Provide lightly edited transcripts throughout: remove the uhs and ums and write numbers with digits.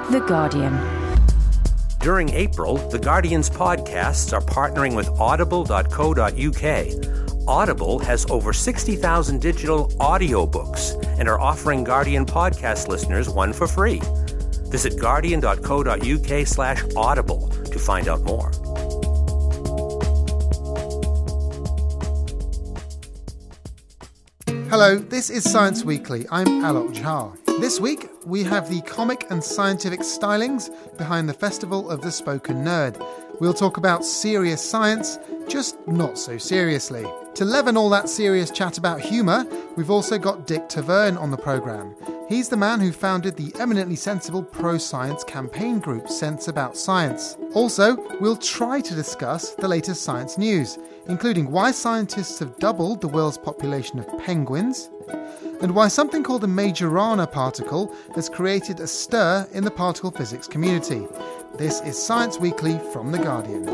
The Guardian. During April, The Guardian's podcasts are partnering with audible.co.uk. Audible has over 60,000 digital audiobooks and are offering Guardian podcast listeners one for free. Visit guardian.co.uk/audible to find out more. Hello, this is Science Weekly. I'm Alok Jha. This week, we have the comic and scientific stylings behind the Festival of the Spoken Nerd. We'll talk about serious science, just not so seriously. To leaven all that serious chat about humour, we've also got Dick Taverne on the programme. He's the man who founded the eminently sensible pro-science campaign group Sense About Science. Also, we'll try to discuss the latest science news, including why scientists have doubled the world's population of penguins, and why something called a Majorana particle has created a stir in the particle physics community. This is Science Weekly from The Guardian.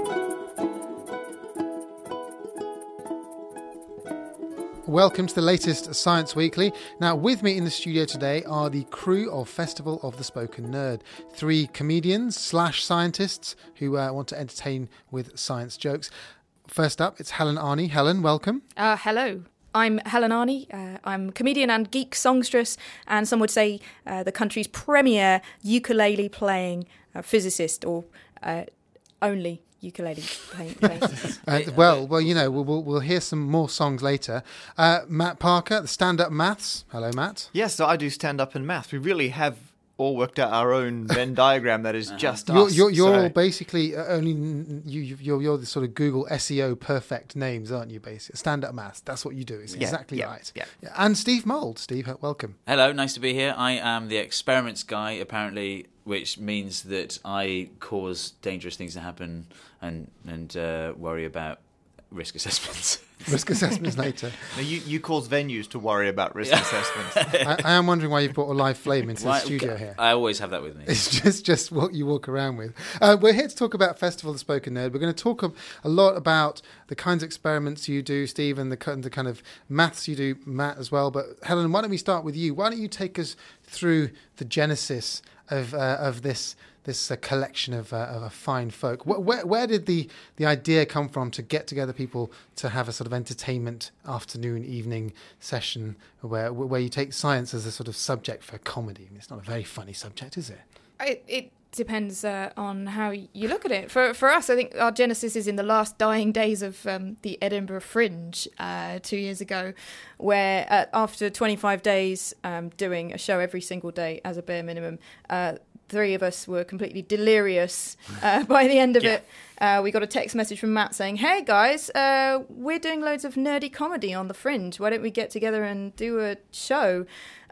Welcome to the latest Science Weekly. Now, with me in the studio today are the crew of Festival of the Spoken Nerd. 3 comedians / scientists who want to entertain with science jokes. First up, it's Helen Arney. Helen, welcome. Hello. I'm Helen Arney. I'm comedian and geek songstress, and some would say the country's premier ukulele-playing physicist, or only ukulele-playing physicist. Well, you know, we'll hear some more songs later. Matt Parker, the stand-up maths. Hello, Matt. Yes, so I do stand-up and maths. We really have all worked out our own Venn diagram that is just us. You're all basically you're the sort of Google SEO perfect names, aren't you? Basically, stand-up maths. That's what you do. It's exactly right. Yeah. And Steve Mould. Steve, welcome. Hello, nice to be here. I am the experiments guy, apparently, which means that I cause dangerous things to happen and worry about risk assessments. Risk assessments later. No, you cause venues to worry about risk assessments. I am wondering why you've brought a live flame into the studio here. I always have that with me. It's just what you walk around with. We're here to talk about Festival of the Spoken Nerd. We're going to talk a lot about the kinds of experiments you do, Steve, and the kind of maths you do, Matt, as well. But Helen, why don't we start with you? Why don't you take us through the genesis of this collection of fine folk? Where did the idea come from to get together people to have a sort of entertainment afternoon, evening session where you take science as a sort of subject for comedy? I mean, it's not a very funny subject, is it? It depends on how you look at it. For us, I think our genesis is in the last dying days of the Edinburgh Fringe 2 years ago, where after 25 days doing a show every single day as a bare minimum, 3 of us were completely delirious by the end of it. We got a text message from Matt saying, "Hey guys, we're doing loads of nerdy comedy on the Fringe. Why don't we get together and do a show?"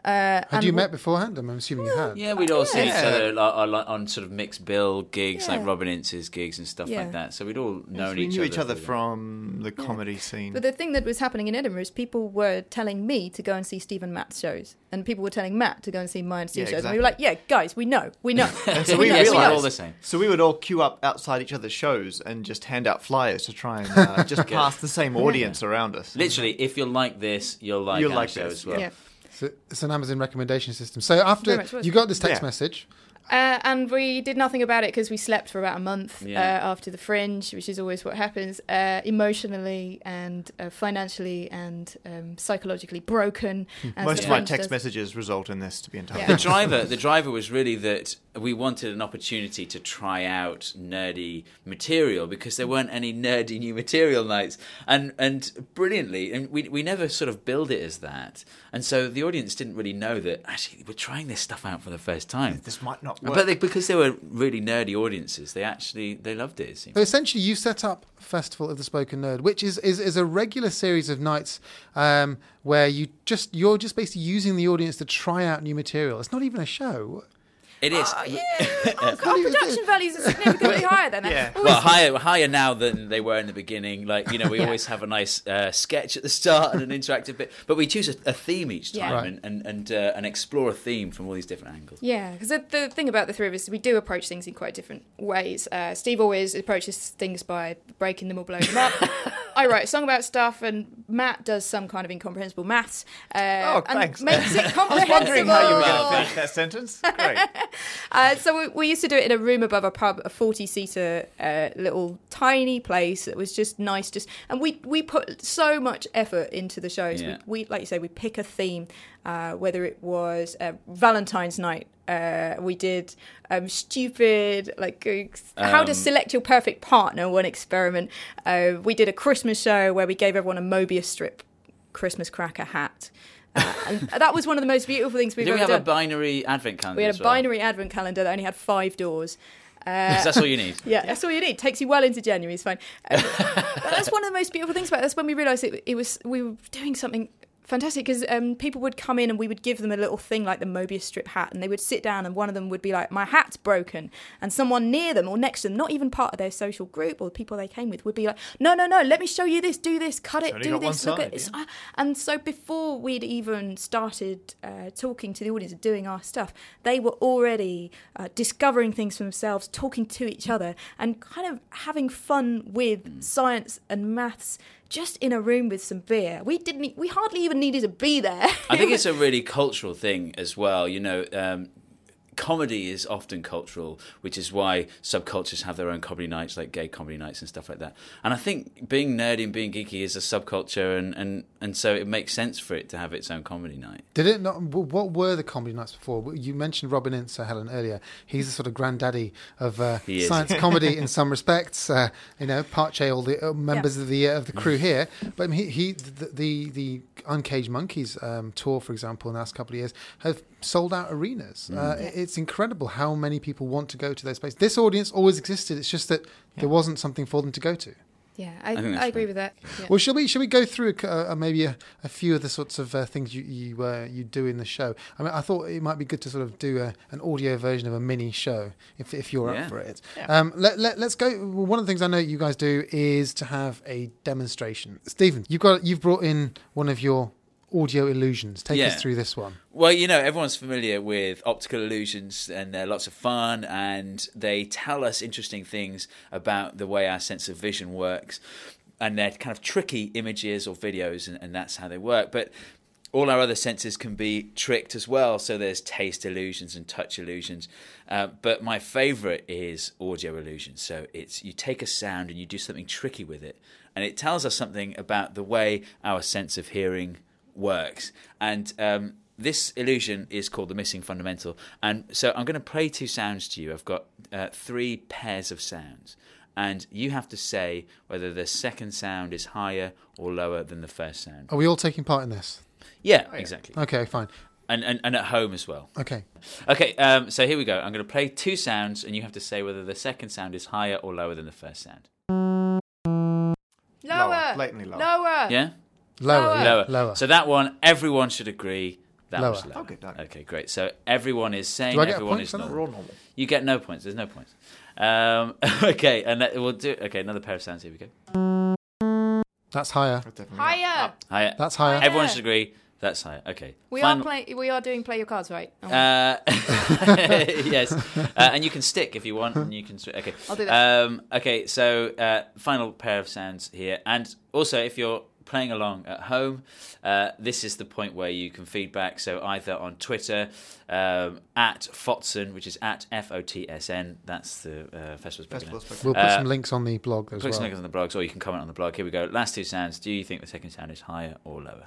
Had you met beforehand? I'm assuming you had. Yeah, we'd all seen each other on sort of mixed bill gigs, like Robin Ince's gigs and stuff like that. So we'd all known we each knew other. each other from the comedy scene. But the thing that was happening in Edinburgh is people were telling me to go and see Steve and Matt's shows, and people were telling Matt to go and see mine and Steve's shows. And we were like, "Yeah, guys, we know." So we realised all the same. So we would all queue up outside each other's shows and just hand out flyers to try and just pass the same audience around us. Literally, if you're like this, you'll like our show as well. Yeah. So it's an Amazon recommendation system. So after you got this text message... And we did nothing about it because we slept for about a month after the Fringe, which is always what happens, emotionally and financially and psychologically broken. Most of my text messages result in this, to be entirely honest. The driver was really that we wanted an opportunity to try out nerdy material because there weren't any nerdy new material nights. And brilliantly, and we never sort of billed it as that. And so the audience didn't really know that, actually, we're trying this stuff out for the first time. This might not work. But because they were really nerdy audiences, they loved it. So essentially, you set up Festival of the Spoken Nerd, which is a regular series of nights where you're just basically using the audience to try out new material. It's not even a show. It is. Our production values are significantly higher than that. Yeah. Well, higher now than they were in the beginning. Like, you know, we always have a nice sketch at the start and an interactive bit, but we choose a theme each time and explore a theme from all these different angles. Yeah, because the thing about the 3 of us is we do approach things in quite different ways. Steve always approaches things by breaking them or blowing them up. I write a song about stuff, and Matt does some kind of incomprehensible maths. Thanks. And makes it comprehensible. I was wondering how you were going to finish that sentence. Great. So we used to do it in a room above a pub, a 40-seater little tiny place that was just nice. And we put so much effort into the shows. Yeah. We like you say, we pick a theme, whether it was Valentine's night. We did stupid, how to select your perfect partner, one experiment. We did a Christmas show where we gave everyone a Mobius strip Christmas cracker hat. And that was one of the most beautiful things we've ever done. Did we have a binary advent calendar? We had a binary advent calendar that only had 5 doors. That's all you need. Yeah, that's all you need. Takes you well into January. It's fine. But that's one of the most beautiful things about it. That's when we realised we were doing something fantastic, because people would come in and we would give them a little thing like the Mobius strip hat, and they would sit down and one of them would be like, my hat's broken, and someone near them or next to them, not even part of their social group or the people they came with, would be like, no, let me show you this, do this, cut it, do this, look at it. And so before we'd even started talking to the audience and doing our stuff, they were already discovering things for themselves, talking to each other, and kind of having fun with science and maths, just in a room with some beer. We hardly even needed to be there. I think it's a really cultural thing as well. Comedy is often cultural, which is why subcultures have their own comedy nights, like gay comedy nights and stuff like that. And I think being nerdy and being geeky is a subculture, and so it makes sense for it to have its own comedy night. Did it not? What were the comedy nights before? You mentioned Robin Ince, Helen, earlier. He's the sort of granddaddy of science comedy in some respects. Parche, all the members of the crew here. But the Uncaged Monkeys tour, for example, in the last couple of years, have sold out arenas. It's incredible how many people want to go to those places. This audience always existed. It's just that there wasn't something for them to go to. Yeah, I agree with that. Yeah. Well, shall we go through maybe a few of the sorts of things you do in the show? I mean, I thought it might be good to sort of do an audio version of a mini show if you're up for it. Yeah. Let's go. One of the things I know you guys do is to have a demonstration. Stephen, you've brought in one of your audio illusions. Take us through this one. Well, everyone's familiar with optical illusions, and they're lots of fun, and they tell us interesting things about the way our sense of vision works, and they're kind of tricky images or videos, and that's how they work. But all our other senses can be tricked as well, so there's taste illusions and touch illusions. But my favourite is audio illusions. So it's you take a sound and you do something tricky with it, and it tells us something about the way our sense of hearing works. And this illusion is called the missing fundamental. And so I'm going to play 2 sounds to you. I've got 3 pairs of sounds, and you have to say whether the second sound is higher or lower than the first sound. Are we all taking part in this? Yeah, exactly. Okay, fine. And at home as well. Okay. So here we go. I'm going to play 2 sounds, and you have to say whether the second sound is higher or lower than the first sound. Lower. Blatantly lower. Lower. Yeah? Lower. So that one, everyone should agree that Lower. was lower. Okay, Great. So everyone is saying Do I get a everyone point is for that? normal. We're all normal. You get no points. There's no points. Okay, and we'll do. Okay, another pair of sounds. Here we go. That's higher. Higher. Higher. That's higher. Everyone should agree. That's higher. Okay. We are doing play your cards, right? Yes. And you can stick if you want, and you can. Okay. I'll do that. Okay. So final pair of sounds here, and also if you're playing along at home, this is the point where you can feedback. So either on Twitter at Fotsn, which is at FOTSN. That's the festival's. We'll put some links on the blog as well. Put some links on the blogs, or you can comment on the blog. Here we go. Last 2 sounds. Do you think the second sound is higher or lower?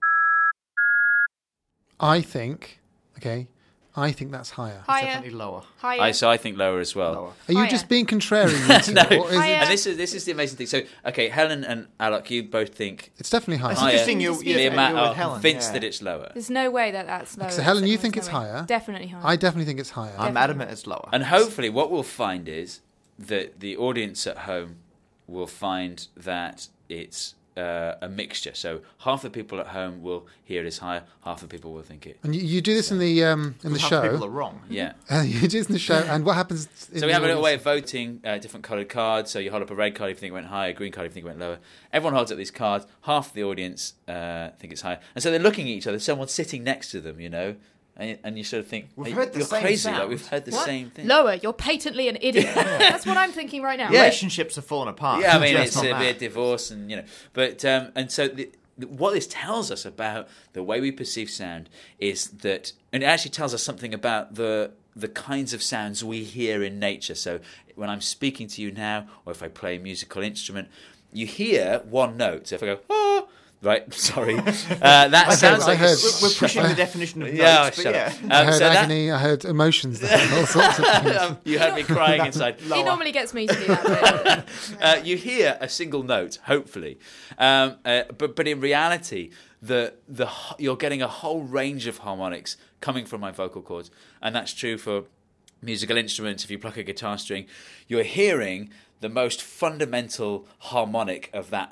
I think that's higher. Higher. Definitely lower. Higher. So I think lower as well. Lower. Are you Higher. just being contrarian? You two, No. or is Higher. it, And this is the amazing thing. So, okay, Helen and Alok, you both think it's definitely higher. It's higher. interesting The you're amount with are Helen, convinced yeah. that it's lower. There's no way that's lower. So Helen, you Second think one's it's lower. higher? Definitely higher. I definitely think it's higher. I'm adamant it's lower. And hopefully what we'll find is that the audience at home will find that it's a mixture. So half the people at home will hear it is higher, half the people will think it. And you do this in the Half show. people are wrong. Yeah. You do this in the show, and what happens? So we have a little way of voting different coloured cards. So you hold up a red card if you think it went higher, a green card if you think it went lower. Everyone holds up these cards. Half the audience think it's higher. And so they're looking at each other. Someone's sitting next to them, and you sort of think, We've heard the you're same crazy. sound. Like, we've heard the What? same thing. Lower. You're patently an idiot. That's what I'm thinking right now. Yeah. Relationships are falling apart. Yeah, I mean, Just it's on a that. bit of divorce, but and so what this tells us about the way we perceive sound is that, and it actually tells us something about the the kinds of sounds we hear in nature. So when I'm speaking to you now, or if I play a musical instrument, you hear one note. So if I go, oh, right, sorry, that sounds like we're pushing the definition of notes. Shut up. I heard agony, I heard emotions, all sorts of things. You heard me crying inside. He normally gets me to do that. You hear a single note, hopefully, but in reality, you're getting a whole range of harmonics coming from my vocal cords, and that's true for musical instruments. If you pluck a guitar string, you're hearing the most fundamental harmonic of that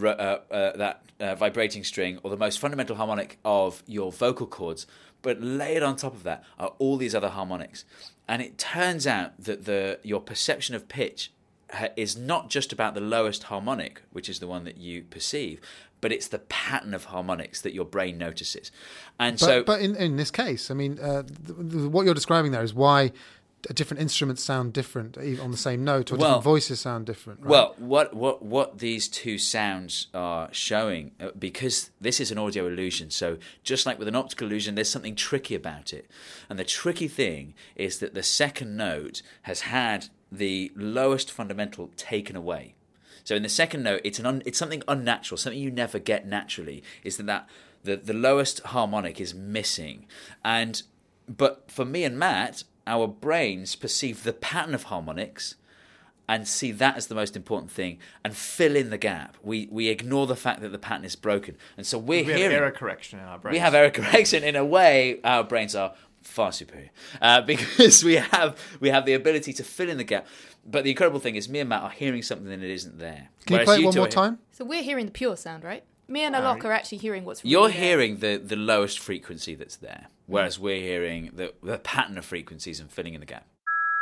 vibrating string, or the most fundamental harmonic of your vocal cords. But layered on top of that are all these other harmonics, and it turns out that your perception of pitch is not just about the lowest harmonic, which is the one that you perceive, but it's the pattern of harmonics that your brain notices. And but in this case, I mean, what you're describing there is why different instruments sound different on the same note, or different voices sound different. Right? Well, what these two sounds are showing, because this is an audio illusion, so just like with an optical illusion, there's something tricky about it. And the tricky thing is that the second note has had the lowest fundamental taken away. So in the second note, it's something unnatural, something you never get naturally, is that the lowest harmonic is missing. But for me and Matt, our brains perceive the pattern of harmonics and see that as the most important thing and fill in the gap. We ignore the fact that the pattern is broken. And so we have error correction in our brains. We have error correction. In a way, our brains are far superior because we have the ability to fill in the gap. But the incredible thing is me and Matt are hearing something that isn't there. Can you play it one more time? So we're hearing the pure sound, right? Me and Alok are actually hearing what's really You're there. hearing the lowest frequency that's there, whereas we're hearing the pattern of frequencies and filling in the gap.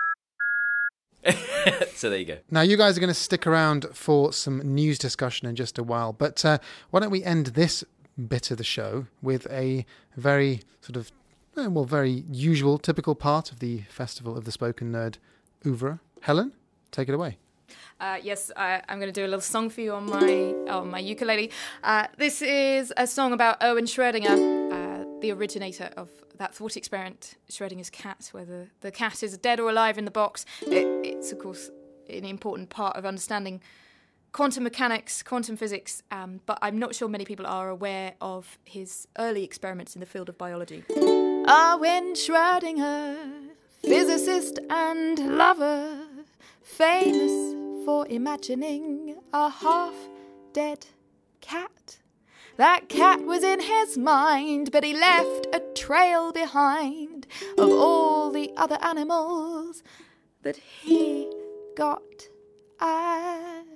So there you go. Now, you guys are going to stick around for some news discussion in just a while, but why don't we end this bit of the show with a very sort of, very usual, typical part of the Festival of the Spoken Nerd oeuvre. Helen, take it away. Yes, I'm going to do a little song for you on my ukulele. This is a song about Erwin Schrödinger, the originator of that thought experiment, Schrödinger's cat, whether the cat is dead or alive in the box. It's, of course, an important part of understanding quantum mechanics, quantum physics, but I'm not sure many people are aware of his early experiments in the field of biology. Erwin Schrödinger, physicist and lover, famous for imagining a half-dead cat. That cat was in his mind, but he left a trail behind of all the other animals that he got at.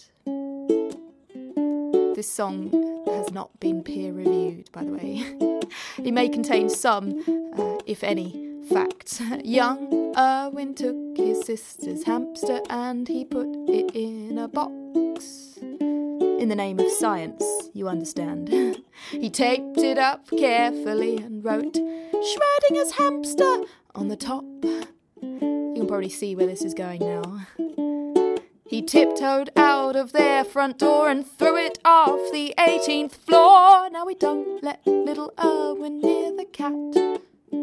This song has not been peer-reviewed, by the way. It may contain some, if any, facts. Young Erwin took his sister's hamster and he put it in a box. In the name of science, you understand. He taped it up carefully and wrote Schrödinger's hamster on the top. You can probably see where this is going now. He tiptoed out of their front door and threw it off the 18th floor. Now we don't let little Erwin near the cat.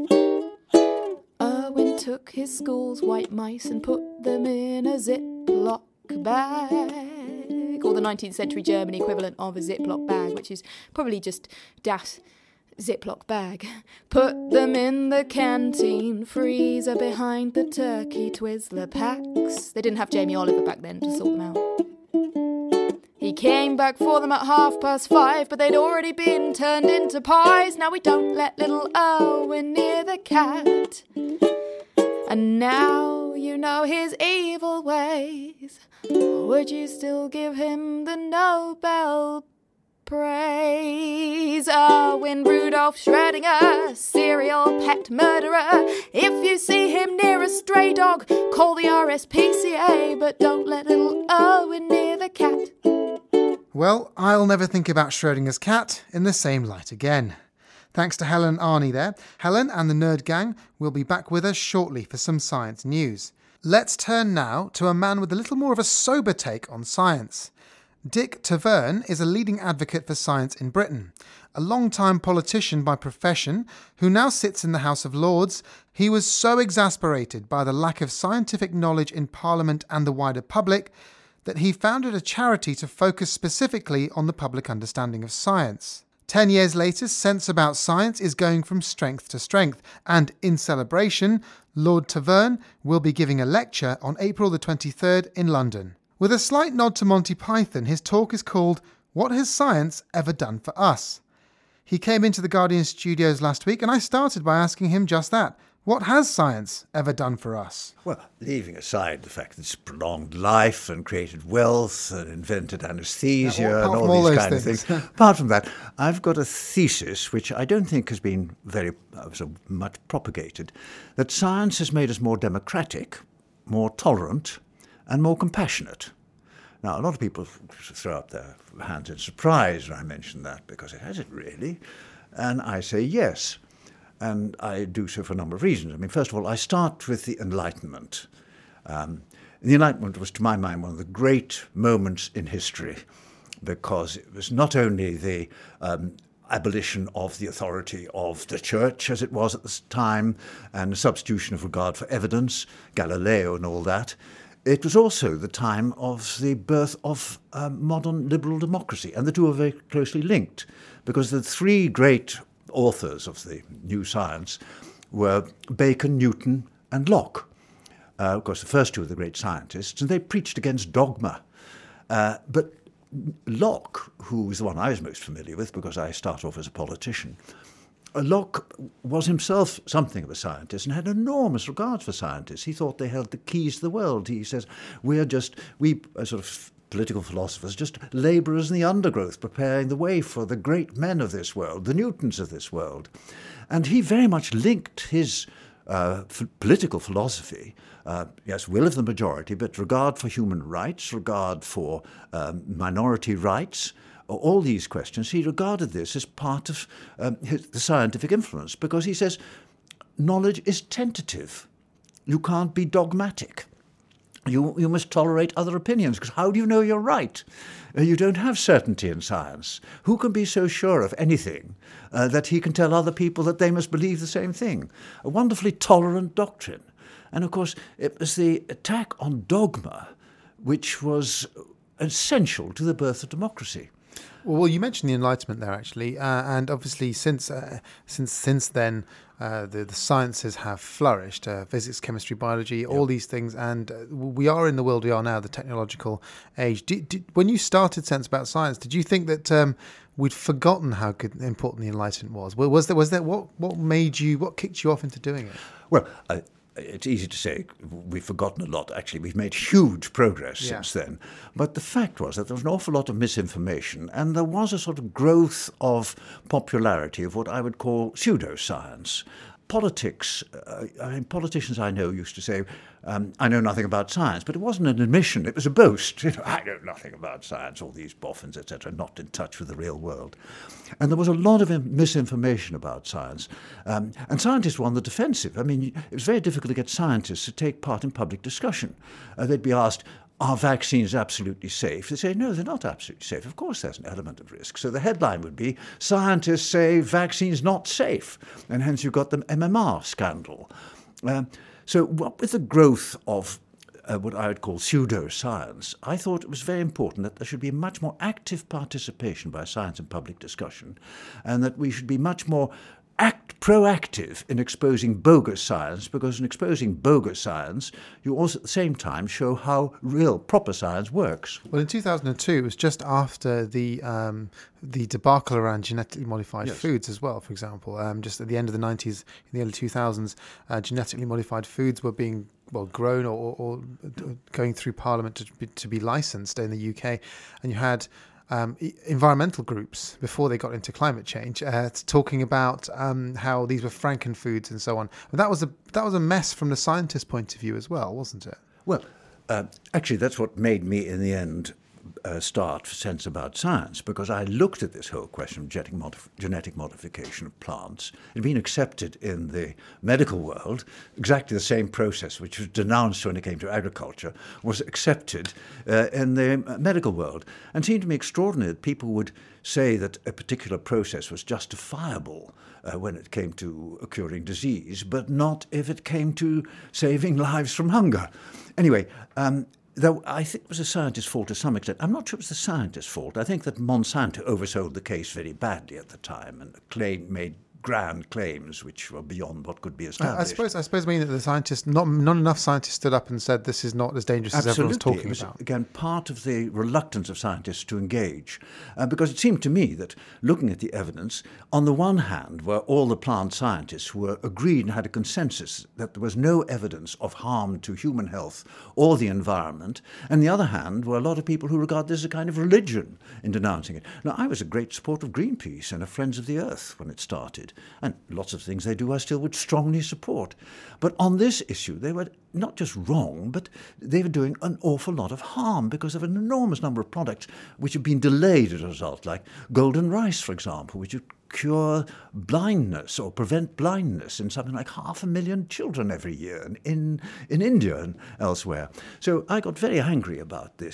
Erwin took his school's white mice and put them in a Ziploc bag, or the 19th century German equivalent of a Ziploc bag, which is probably just das Ziploc bag. Put them in the canteen freezer behind the turkey Twizzler packs. They didn't have Jamie Oliver back then to sort them out. He came back for them at 5:30, but they'd already been turned into pies. Now we don't let little Erwin near the cat. And now you know his evil ways. Would you still give him the Nobel praise? Erwin Rudolf Schrödinger, serial pet murderer. If you see him near a stray dog, call the RSPCA, but don't let little Erwin near the cat. Well, I'll never think about Schrödinger's cat in the same light again. Thanks to Helen Arney there. Helen and the Nerd Gang will be back with us shortly for some science news. Let's turn now to a man with a little more of a sober take on science. Dick Taverne is a leading advocate for science in Britain. a long-time politician by profession who now sits in the House of Lords. He was so exasperated by the lack of scientific knowledge in Parliament and the wider public that he founded a charity to focus specifically on the public understanding of science. 10 years later, Sense About Science is going from strength to strength, and in celebration, Lord Taverne will be giving a lecture on April the 23rd in London. With a slight nod to Monty Python, his talk is called What Has Science Ever Done for Us? He came into the Guardian studios last week, and I started by asking him just that. What has science ever done for us? Well, leaving aside the fact that it's prolonged life and created wealth and invented anesthesia and all these kind of things. Apart from that, I've got a thesis which I don't think has been very much propagated, that science has made us more democratic, more tolerant, and more compassionate. Now, a lot of people throw up their hands in surprise when I mention that, because has it really? And I say yes. And I do so for a number of reasons. I mean, first of all, I start with the Enlightenment. The Enlightenment was, to my mind, one of the great moments in history, because it was not only the abolition of the authority of the church, as it was at the time, and the substitution of regard for evidence, Galileo and all that. It was also the time of the birth of modern liberal democracy, and the two are very closely linked, because the three great authors of the new science were Bacon, Newton, and Locke. Of course, the first two are the great scientists, and they preached against dogma. But Locke, who was the one I was most familiar with because I started off as a politician, Locke was himself something of a scientist and had enormous regard for scientists. He thought they held the keys to the world. He says, we sort of political philosophers, just labourers in the undergrowth, preparing the way for the great men of this world, the Newtons of this world. And he very much linked his political philosophy, yes, will of the majority, but regard for human rights, regard for minority rights, all these questions. He regarded this as part of the scientific influence, because he says knowledge is tentative. You can't be dogmatic. You must tolerate other opinions, because how do you know you're right? You don't have certainty in science. Who can be so sure of anything that he can tell other people that they must believe the same thing? A wonderfully tolerant doctrine. And of course, it was the attack on dogma which was essential to the birth of democracy. Well, you mentioned the Enlightenment there, actually, and obviously since then, the sciences have flourished, physics, chemistry, biology, all these things, and we are in the world we are now, the technological age. When you started Sense About Science, did you think that we'd forgotten how important the Enlightenment was? Was there what kicked you off into doing it? Well, it's easy to say we've forgotten a lot. Actually, we've made huge progress since then. But the fact was that there was an awful lot of misinformation, and there was a sort of growth of what I would call pseudoscience. Politics, politicians I know used to say, I know nothing about science, but it wasn't an admission, it was a boast. I know nothing about science, all these boffins, etc., not in touch with the real world. And there was a lot of misinformation about science. And scientists were on the defensive. I mean, it was very difficult to get scientists to take part in public discussion. They'd be asked, are vaccines absolutely safe? They say, no, they're not absolutely safe. Of course, there's an element of risk. So the headline would be, scientists say vaccines not safe. And hence you've got the MMR scandal. So what with the growth of what I would call pseudoscience, I thought it was very important that there should be a much more active participation by science in public discussion, and that we should be much more proactive in exposing bogus science, because in exposing bogus science, you also at the same time show how real, proper science works. Well, in 2002, it was just after the debacle around genetically modified foods as well, for example. Just at the end of the 90s, in the early 2000s, genetically modified foods were being grown or going through Parliament to be licensed in the UK. And you had environmental groups, before they got into climate change, talking about how these were frankenfoods and so on. But that was a mess from the scientist point of view as well, wasn't it? Well, actually, that's what made me, in the end, start for Sense About Science, because I looked at this whole question of genetic modification of plants. It had been accepted in the medical world. Exactly the same process which was denounced when it came to agriculture was accepted in the medical world. And it seemed to me extraordinary that people would say that a particular process was justifiable when it came to curing disease, but not if it came to saving lives from hunger. Anyway, though I think it was the scientist's fault to some extent. I'm not sure it was the scientist's fault. I think that Monsanto oversold the case very badly at the time and made grand claims which were beyond what could be established. I suppose mean that the scientists, not enough scientists stood up and said this is not as dangerous as everyone's talking about. It was, again, part of the reluctance of scientists to engage, because it seemed to me that looking at the evidence, on the one hand were all the plant scientists who were agreed and had a consensus that there was no evidence of harm to human health or the environment, and the other hand were a lot of people who regard this as a kind of religion in denouncing it. Now, I was a great supporter of Greenpeace and of Friends of the Earth when it started. And lots of things they do I still would strongly support. But on this issue, they were not just wrong, but they were doing an awful lot of harm because of an enormous number of products which have been delayed as a result, like golden rice, for example, which would cure blindness or prevent blindness in something like 500,000 children every year in India and elsewhere. So I got very angry about this,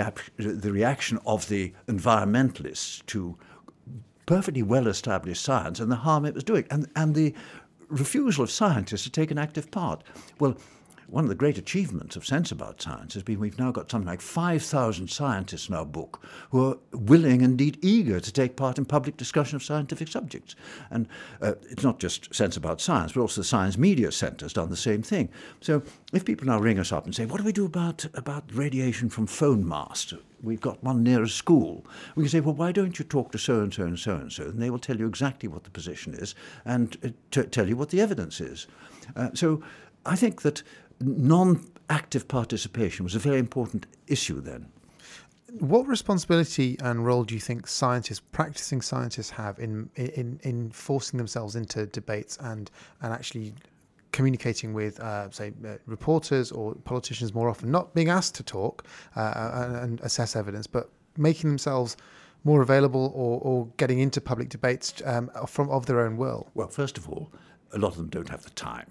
the reaction of the environmentalists to perfectly well-established science and the harm it was doing, and the refusal of scientists to take an active part. Well, one of the great achievements of Sense About Science has been we've now got something like 5,000 scientists in our book who are willing, indeed eager, to take part in public discussion of scientific subjects. And it's not just Sense About Science, but also the Science Media Centre has done the same thing. So if people now ring us up and say, what do we do about radiation from phone masts? We've got one near a school. We can say, well, why don't you talk to so-and-so and so-and-so? And they will tell you exactly what the position is and tell you what the evidence is. So I think that non-active participation was a very important issue then. What responsibility and role do you think practicing scientists have in forcing themselves into debates and actually communicating with, reporters or politicians more often, not being asked to talk and assess evidence, but making themselves more available or getting into public debates of their own will? Well, first of all, a lot of them don't have the time.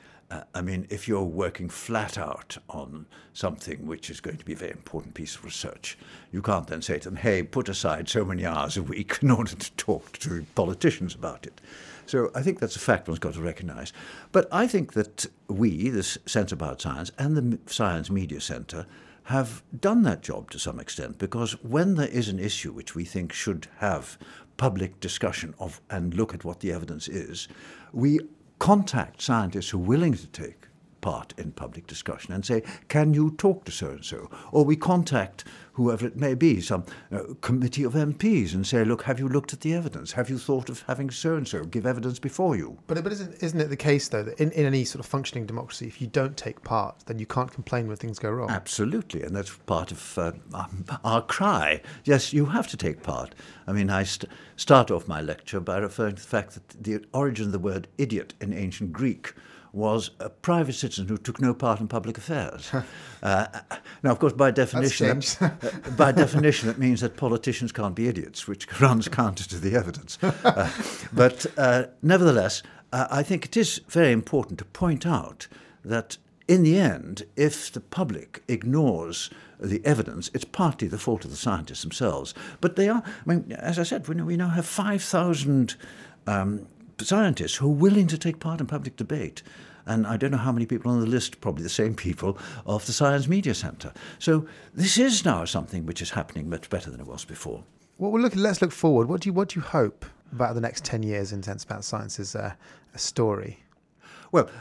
If you're working flat out on something which is going to be a very important piece of research, you can't then say to them, hey, put aside so many hours a week in order to talk to politicians about it. So I think that's a fact one's got to recognise. But I think that we, the Sense About Science and the Science Media Centre, have done that job to some extent, because when there is an issue which we think should have public discussion of and look at what the evidence is, we contact scientists who are willing to take part in public discussion and say, can you talk to so-and-so? Or we contact whoever it may be, some committee of MPs, and say, look, have you looked at the evidence? Have you thought of having so-and-so give evidence before you? But isn't it the case, though, that in any sort of functioning democracy, if you don't take part, then you can't complain when things go wrong? Absolutely, and that's part of our cry. Yes, you have to take part. I start off my lecture by referring to the fact that the origin of the word idiot in ancient Greek was a private citizen who took no part in public affairs. Now, of course, by definition, it means that politicians can't be idiots, which runs counter to the evidence. But nevertheless, I think it is very important to point out that in the end, if the public ignores the evidence, it's partly the fault of the scientists themselves. But they are, as I said, we now have 5,000 scientists who are willing to take part in public debate. And I don't know how many people on the list, probably the same people, of the Science Media Centre. So this is now something which is happening much better than it was before. Well, let's look forward. What do you hope about the next 10 years in Sense About Science's story? Well,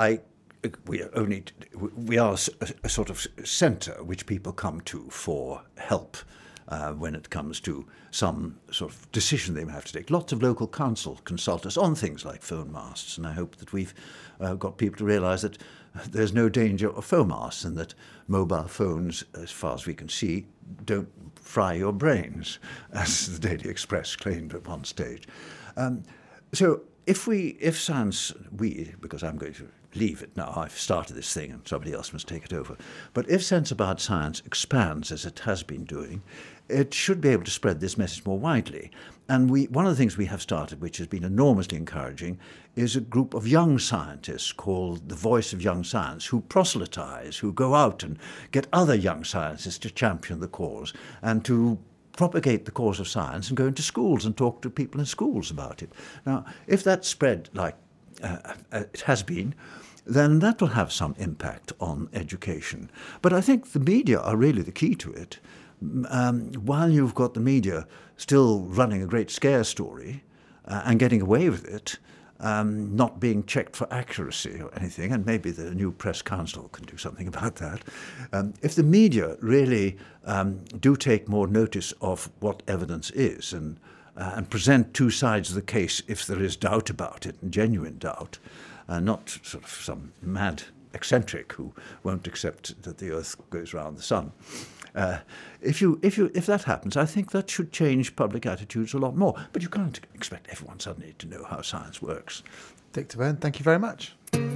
we are a sort of centre which people come to for help when it comes to some sort of decision they may have to take. Lots of local council consult us on things like phone masts, and I hope that we've got people to realise that there's no danger of phone masts and that mobile phones, as far as we can see, don't fry your brains, as the Daily Express claimed at one stage. So because I'm going to leave it now. I've started this thing and somebody else must take it over. But if Sense About Science expands as it has been doing, it should be able to spread this message more widely. And one of the things we have started, which has been enormously encouraging, is a group of young scientists called the Voice of Young Science, who proselytize, who go out and get other young scientists to champion the cause and to propagate the cause of science and go into schools and talk to people in schools about it. Now, if that's spread like it has been, then that will have some impact on education. But I think the media are really the key to it. While you've got the media still running a great scare story and getting away with it, not being checked for accuracy or anything, and maybe the new press council can do something about that. If the media really do take more notice of what evidence is and present two sides of the case if there is doubt about it, and genuine doubt, not sort of some mad eccentric who won't accept that the Earth goes round the sun. If that happens, I think that should change public attitudes a lot more. But you can't expect everyone suddenly to know how science works. Dick Taverne, thank you very much.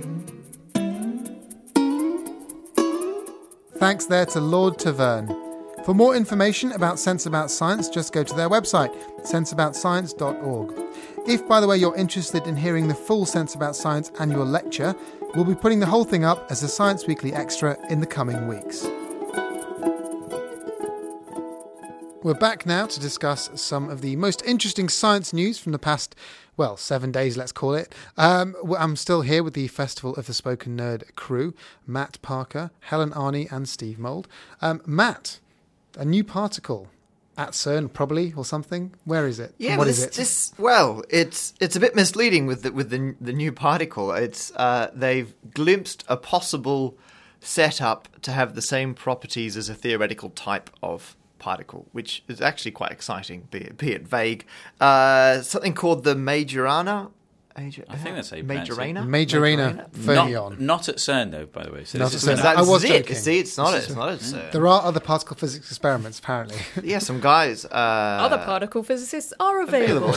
Thanks there to Lord Taverne. For more information about Sense About Science, just go to their website, senseaboutscience.org. If, by the way, you're interested in hearing the full Sense About Science annual lecture, we'll be putting the whole thing up as a Science Weekly extra in the coming weeks. We're back now to discuss some of the most interesting science news from the past, 7 days, let's call it. I'm still here with the Festival of the Spoken Nerd crew, Matt Parker, Helen Arney and Steve Mould. Matt, a new particle at CERN, probably, or something. Where is it? Yeah, what is it? It's a bit misleading with the new particle. It's they've glimpsed a possible setup to have the same properties as a theoretical type of particle, which is actually quite exciting, be it vague. Something called the Majorana. I think that's how you Majorana fermion. Not at CERN, though, by the way. So not at CERN. I was joking. See, it's not at CERN. There are other particle physics experiments, apparently. Yeah, some guys. Other particle physicists are available.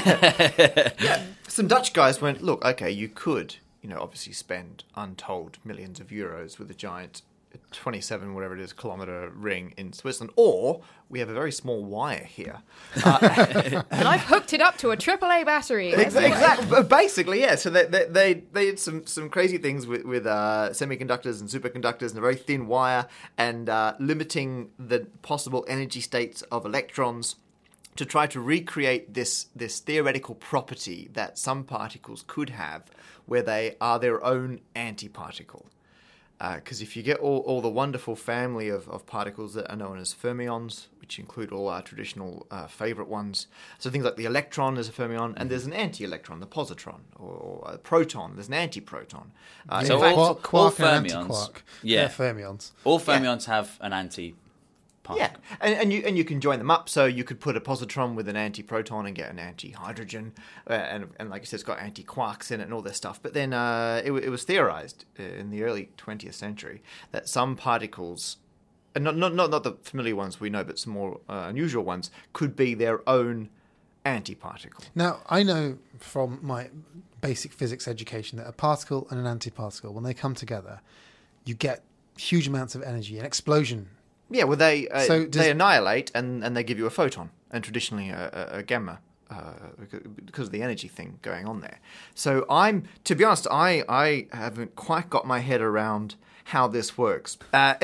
Yeah, some Dutch guys went, look, okay, you could, obviously spend untold millions of euros with a giant 27 whatever it is kilometre ring in Switzerland, or we have a very small wire here, and I've hooked it up to a AAA battery. Exactly, basically, yeah. So they did some crazy things with semiconductors and superconductors and a very thin wire, and limiting the possible energy states of electrons to try to recreate this theoretical property that some particles could have, where they are their own antiparticle. Because if you get all the wonderful family of particles that are known as fermions, which include all our traditional favourite ones, so things like the electron is a fermion, and there's an anti-electron, the positron, or a proton, there's an anti-proton. So all quark fermions, and anti-quark, they're fermions. All fermions have an anti-particle. Yeah, and you can join them up, so you could put a positron with an anti-proton and get an anti-hydrogen, and like you said, it's got anti-quarks in it and all this stuff. But then it was theorized in the early 20th century that some particles, and not the familiar ones we know, but some more unusual ones, could be their own antiparticle. Now, I know from my basic physics education that a particle and an antiparticle, when they come together, you get huge amounts of energy, an explosion. Yeah, well, they annihilate and they give you a photon, and traditionally a gamma, because of the energy thing going on there. So to be honest, I haven't quite got my head around how this works.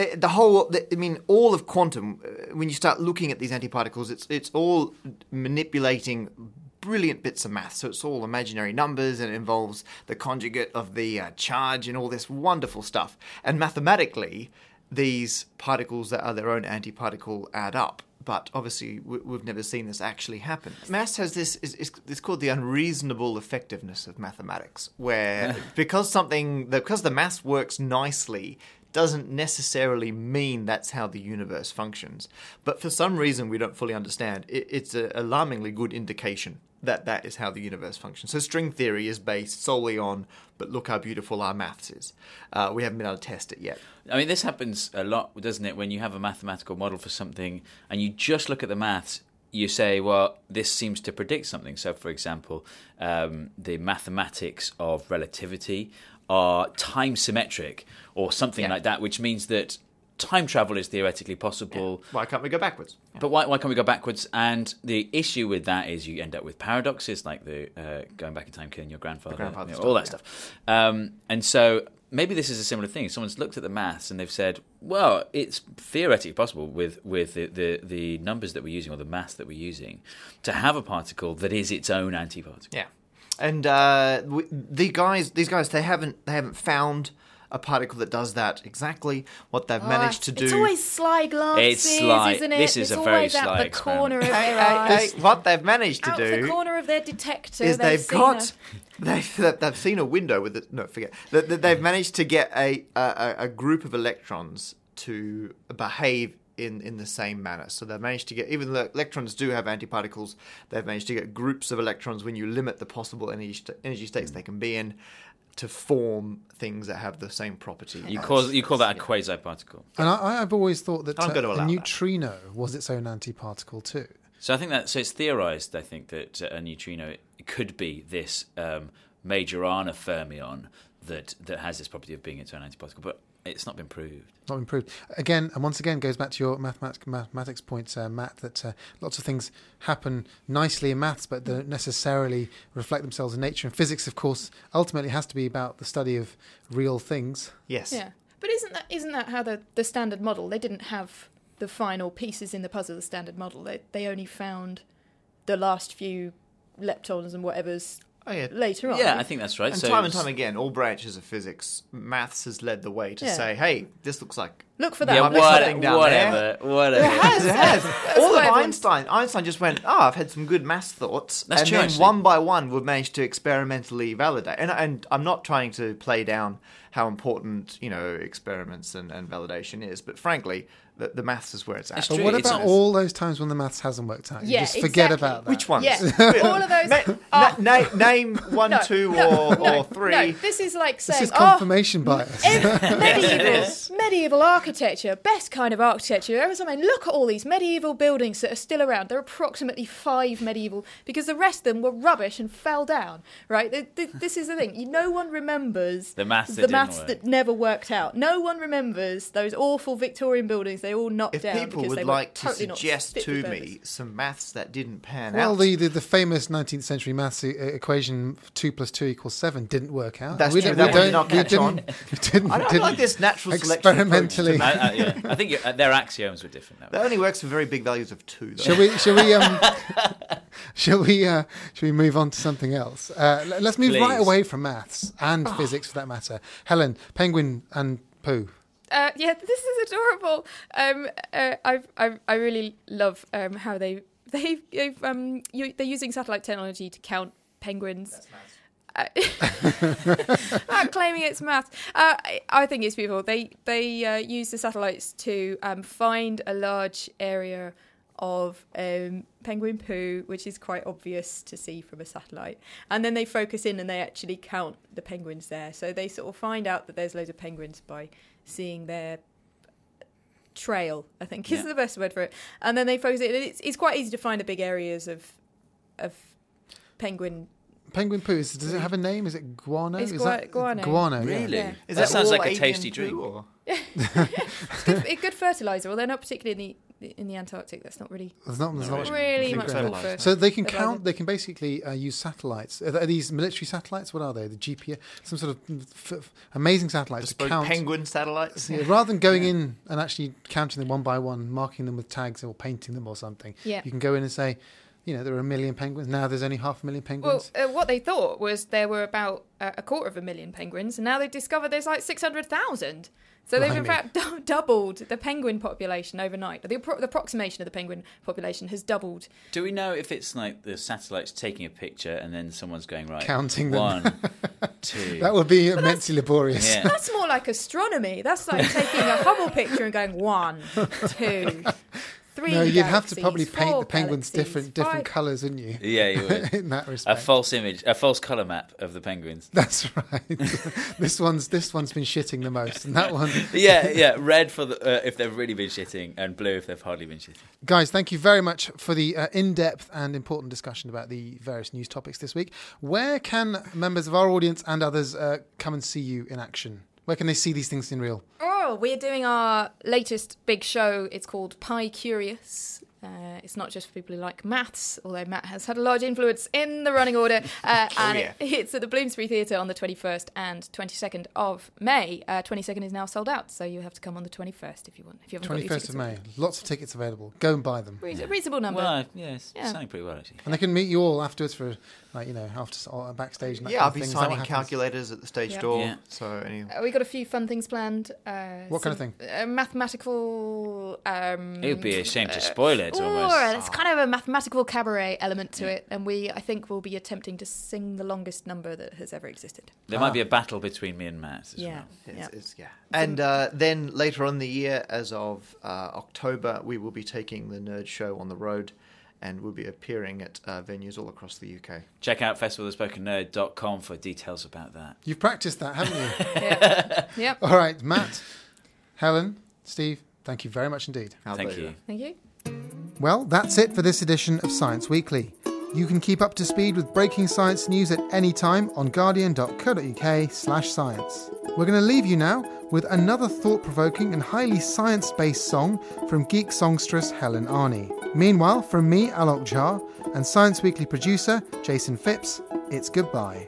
All of quantum, when you start looking at these antiparticles, it's all manipulating brilliant bits of math. So it's all imaginary numbers, and it involves the conjugate of the charge and all this wonderful stuff. And mathematically, these particles that are their own antiparticle add up. But obviously, we've never seen this actually happen. Maths has it's called the unreasonable effectiveness of mathematics, where because the maths works nicely doesn't necessarily mean that's how the universe functions. But for some reason we don't fully understand, it's an alarmingly good indication that is how the universe functions. So string theory is based solely on, but look how beautiful our maths is. We haven't been able to test it yet. I mean, this happens a lot, doesn't it? When you have a mathematical model for something and you just look at the maths, you say, well, this seems to predict something. So, for example, the mathematics of relativity are time symmetric or something like that, which means that time travel is theoretically possible. Why can't we go backwards? But why can't we go backwards? And the issue with that is you end up with paradoxes like the going back in time, killing your grandfather, all that stuff. And so maybe this is a similar thing. Someone's looked at the maths and they've said, well, it's theoretically possible with the numbers that we're using or the maths that we're using to have a particle that is its own antiparticle. Yeah. And these guys, they haven't found a particle that does that exactly. What they've managed to do. It's always sly glances, isn't it? This is it's a very always sly out the experiment. corner of their eyes. What they've managed to out do the corner of their detector is they've seen a window with it. No, forget. They've managed to get a group of electrons to behave in the same manner. So they've managed to get, even though electrons do have antiparticles, they've managed to get groups of electrons when you limit the possible energy states they can be in to form things that have the same property. You call that a quasi-particle. And I've always thought that a neutrino was its own antiparticle too. So I think it's theorized, I think, that a neutrino could be this Majorana fermion that has this property of being its own antiparticle, but it's not been proved. Not been proved. Again, and once again, goes back to your mathematics point, Matt, that lots of things happen nicely in maths, but don't necessarily reflect themselves in nature. And physics, of course, ultimately has to be about the study of real things. Yes. Yeah. But isn't that how the standard model? They didn't have the final pieces in the puzzle of the standard model. They only found the last few leptons and whatever's later on. Yeah, I think that's right. And time and time again, all branches of physics, maths has led the way to say, hey, this looks like... Look for that. Yeah, whatever. It has. All of Einstein just went, I've had some good maths thoughts. That's true, then actually. one by one we've managed to experimentally validate. And I'm not trying to play down how important, experiments and validation is, but frankly, the maths is where it's at. But what about all those times when the maths hasn't worked out? You Yeah, just forget exactly. about that. Which ones? Yeah, all of those. Name one, two, or three. No, this is like saying, This is confirmation bias. medieval architecture, best kind of architecture. Look at all these medieval buildings that are still around. There are approximately 5 medieval, because the rest of them were rubbish and fell down. Right? This is the thing. No one remembers the maths that never worked out. No one remembers those awful Victorian buildings they all knocked down. If people would like to suggest to me some maths that didn't pan out. Well, the famous 19th century maths equation 2 + 2 = 7 didn't work out. That's true. That did not catch on. I don't like this natural selection experimentally. I think their axioms were different. That only works for very big values of 2, though. Shall we move on to something else? Let's move right away from maths and physics, for that matter. Helen, Penguin and Pooh. Yeah, this is adorable. I really love how they're using satellite technology to count penguins. That's maths. I'm claiming it's maths. I think it's beautiful. They use the satellites to find a large area of penguin poo, which is quite obvious to see from a satellite, and then they focus in and they actually count the penguins there. So they sort of find out that there's loads of penguins by seeing their trail, I think is the best word for it, and then they focus it. It's quite easy to find the big areas of penguin poo. Does it have a name? Is it guano? It's guano. Guano, really? Yeah. That sounds like a tasty drink. It's good fertilizer. Well, they're not particularly in the Antarctic. That's not really. There's not really much fertilizer. So they can count. They can basically use satellites. Are these military satellites? What are they? The GPS, some sort of amazing satellites to count penguin satellites. Yeah, rather than going in and actually counting them one by one, marking them with tags or painting them or something. Yeah. You can go in and say, there are 1 million penguins. Now there's only 500,000 penguins. Well, what they thought was there were about 250,000 penguins, and now they've discovered there's like 600,000. So they've in fact doubled the penguin population overnight. The approximation of the penguin population has doubled. Do we know if it's like the satellite's taking a picture and then someone's going, right, counting them? 1, 2. That would be immensely laborious. Yeah. That's more like astronomy. That's like taking a Hubble picture and going 1, 2, 3 No, you'd galaxies, have to probably paint the penguins galaxies, different colours, wouldn't you? Yeah, you would. In that respect. A false colour map of the penguins. That's right. This one's been shitting the most, and that one. Yeah. Red for if they've really been shitting, and blue if they've hardly been shitting. Guys, thank you very much for the in-depth and important discussion about the various news topics this week. Where can members of our audience and others come and see you in action? Where can they see these things in real? Oh, we're doing our latest big show. It's called Pi Curious. It's not just for people who like maths, although Matt has had a large influence in the running order. It's at the Bloomsbury Theatre on the 21st and 22nd of May. 22nd is now sold out, so you have to come on the 21st if you want. If you haven't 21st of May. Lots of tickets available. Go and buy them. Reasonable number. Well, it's selling pretty well, actually. And they can meet you all afterwards for, after backstage. And I'll be signing calculators at the stage door. Yeah. So we got a few fun things planned. What kind of thing? Mathematical. It would be a shame to spoil it. Almost. There's kind of a mathematical cabaret element to it, and I think we'll be attempting to sing the longest number that has ever existed. There might be a battle between me and Matt as well. And then later on in the year, as of October, we will be taking the Nerd Show on the road, and we'll be appearing at venues all across the UK. Check out festivalofthespokennerd.com for details about that. You've practiced that, haven't you? Yep. All right, Matt, Helen, Steve, thank you very much indeed. Thank you. Thank you. Well, that's it for this edition of Science Weekly. You can keep up to speed with breaking science news at any time on guardian.co.uk/science. We're going to leave you now with another thought-provoking and highly science-based song from geek songstress Helen Arney. Meanwhile, from me, Alok Jha, and Science Weekly producer Jason Phipps, it's goodbye.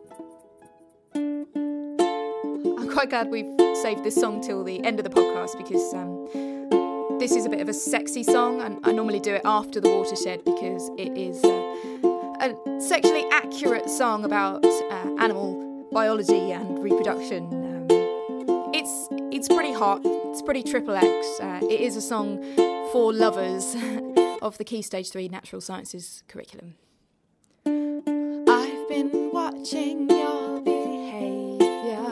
I'm quite glad we've saved this song till the end of the podcast because this is a bit of a sexy song, and I normally do it after The Watershed because it is a sexually accurate song about animal biology and reproduction. It's pretty hot. It's pretty triple X. It is a song for lovers of the Key Stage 3 Natural Sciences curriculum. I've been watching your behaviour,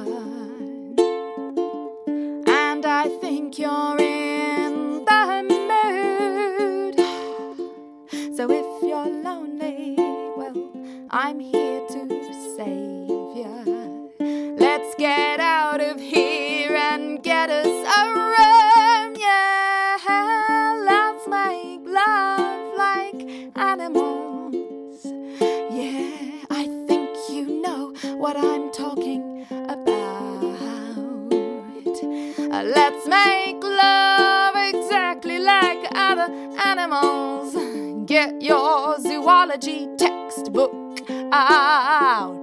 and I think you're in the mood. So if you're lonely, well, I'm here to save you. Let's get out of here and get us a room, yeah. Let's make love like animals. Yeah, I think you know what I'm talking about. Let's make love exactly like other animals. Get your zoology textbook out.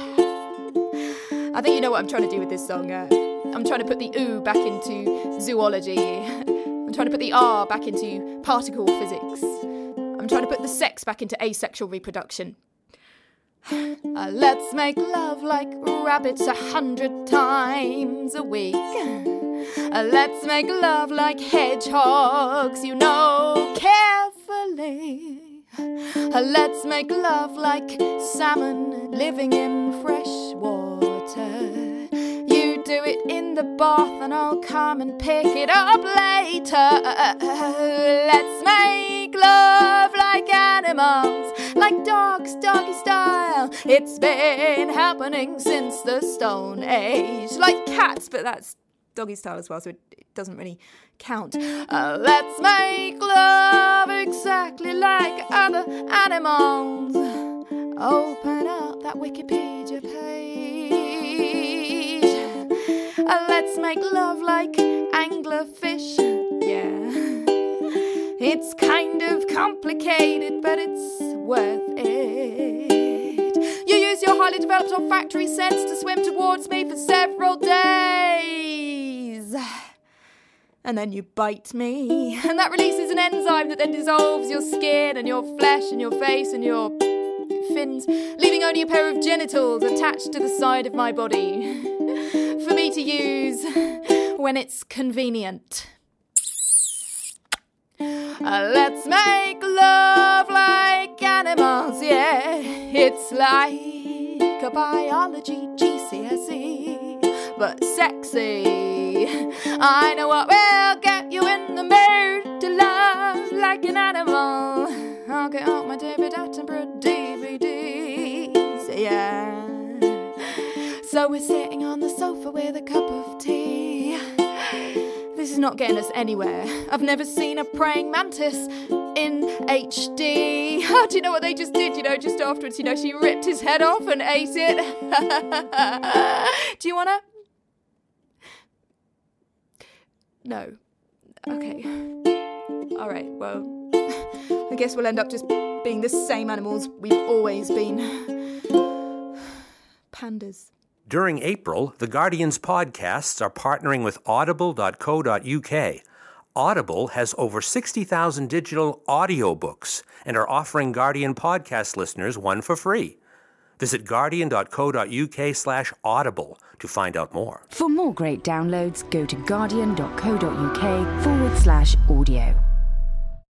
I think you know what I'm trying to do with this song. I'm trying to put the ooh back into zoology. I'm trying to put the R back into particle physics. I'm trying to put the sex back into asexual reproduction. Let's make love like rabbits 100 times a week. Let's make love like hedgehogs, carefully. Let's make love like salmon living in fresh water. You do it in the bath and I'll come and pick it up later. Let's make love like animals, like dogs, doggy style. It's been happening since the Stone Age. Like cats, but that's doggy style as well, so it doesn't really count. Let's make love exactly like other animals. Open up that Wikipedia page. Let's make love like anglerfish. Yeah, it's kind of complicated, but it's worth it. You use your highly developed olfactory sense to swim towards me for several days. And then you bite me, and that releases an enzyme that then dissolves your skin and your flesh and your face and your fins, leaving only a pair of genitals attached to the side of my body for me to use when it's convenient. Let's make love like animals, yeah. It's like a biology GCSE, but sexy. I know what will get you in the mood to love an animal. I'll get out my David Attenborough DVDs, yeah. So we're sitting on the sofa with a cup of tea. This is not getting us anywhere. I've never seen a praying mantis in HD. Do you know what they just did? Just afterwards, she ripped his head off and ate it. Do you wanna? No. Okay. All right, well, I guess we'll end up just being the same animals we've always been. Pandas. During April, the Guardian's podcasts are partnering with audible.co.uk. Audible has over 60,000 digital audiobooks and are offering Guardian podcast listeners one for free. Visit guardian.co.uk/audible to find out more. For more great downloads, go to guardian.co.uk/audio.